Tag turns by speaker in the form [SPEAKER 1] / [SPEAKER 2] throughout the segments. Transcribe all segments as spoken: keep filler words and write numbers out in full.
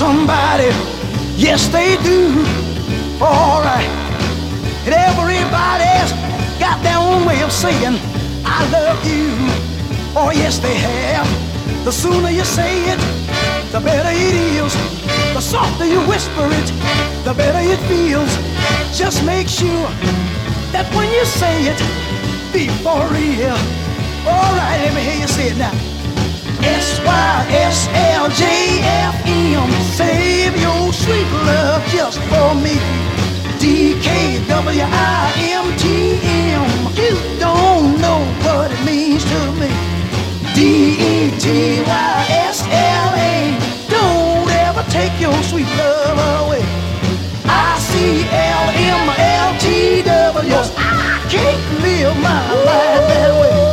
[SPEAKER 1] somebody, yes they do. Alright, and everybody's got their own way of saying I love you. Oh yes they have. The sooner you say it, the better it is. The softer you whisper it, the better it feels. Just make sure that when you say it, be for real. Alright, let me hear you say it now. S Y S L J F M, save your sweet love just for me. D K W I M T M, you don't know what it means to me. D E T Y S L A, don't ever take your sweet love away. I C L M L T W, I can't live my life that way.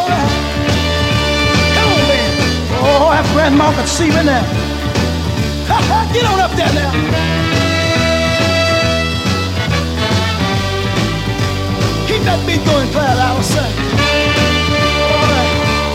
[SPEAKER 1] Oh, that grandma could see me now. Get on up there now. Keep that beat going, Clyde, I was saying. All right.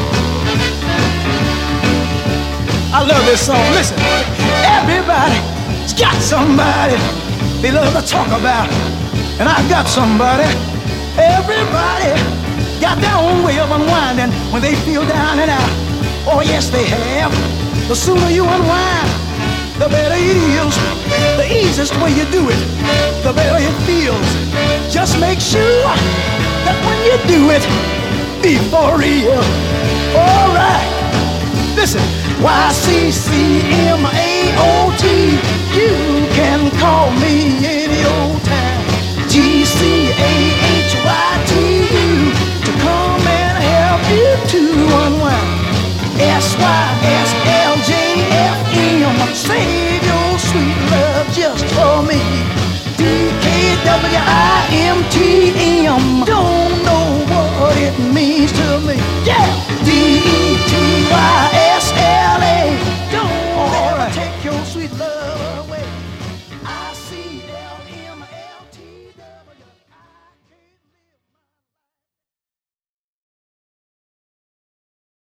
[SPEAKER 1] I love this song. Listen, everybody's got somebody they love to talk about, and I've got somebody. Everybody got their own way of unwinding when they feel down and out. Oh yes they have. The sooner you unwind, the better it is. The easiest way you do it, the better it feels. Just make sure that when you do it, be for real. Alright, listen. Y C C M A O T, you can call me any